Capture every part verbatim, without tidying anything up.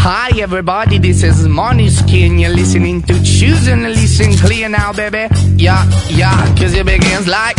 Hi everybody, this is Måneskin. You're listening to Choosing to Listen Clear now, baby. Yeah, yeah, cause it begins like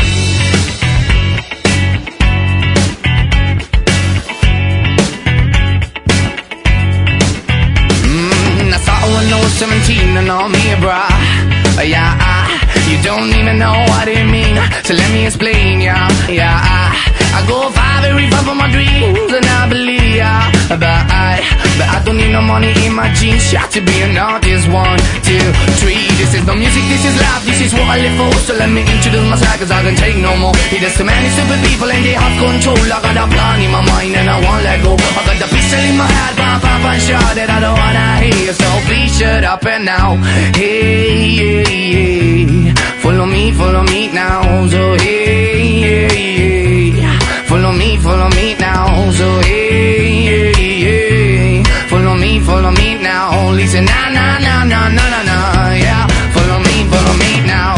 Mmm, I saw when I was seventeen and all me, bruh. Yeah, uh, you don't even know what it means, so let me explain, yeah, yeah, uh, I go far, very far from my dreams, and I believe, yeah, but I, but I don't need no money in my jeans, shot to be an artist, one, two, three, this is no music, this is life, this is what I live for, so let me introduce myself, cause I can take no more, there's too many stupid people and they have control, I got a plan in my mind and I won't let go, I got the pistol in my head, pop, pop, and shot that I don't wanna hear, so please shut up and now, hey, yeah, yeah, follow me, follow me now, so hey, yeah, yeah, follow me, follow me now, so hey, yeah, yeah, follow me, follow me now, listen, na, na, na, na, na, na, na, yeah, follow me, follow me now.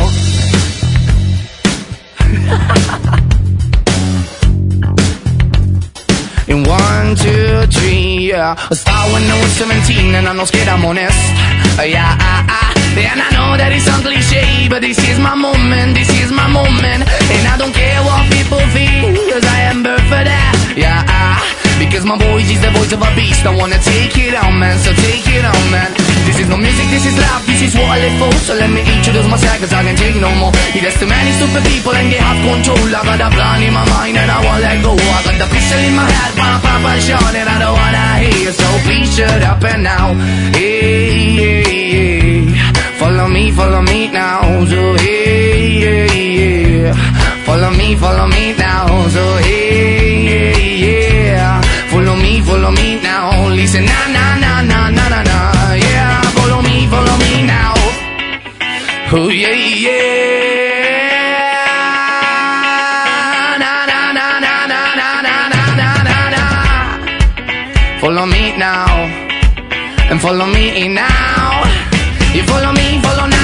In one, two, three, yeah, I started when I was seventeen and I'm not scared, I'm honest, uh, yeah, uh, uh. And I know that it sounds cliche, but this is my moment, this is my moment. And I don't care what people feel, cause I am birthed for that. Yeah, ah, because my voice is the voice of a beast. I wanna take it on, man, so take it on, man. This is no music, this is life, this is what I live for. So let me introduce myself, cause I can take no more. There's too many stupid people and they have control. I got a plan in my mind and I won't let go. I got the pistol in my head, pop, pop, and shot, and I don't wanna hear. So please shut up and now, hey, hey, hey. Follow me, follow me now, so hey, yeah, yeah. Follow me, follow me now, so hey, yeah, yeah. Follow me, follow me now, listen, na, na, na, na, na, na, na, yeah. Follow me, follow me now, oh yeah, yeah. Na, na, na, na, na, na, na, na, na, na. Follow me now, and follow me now. You follow me, follow now.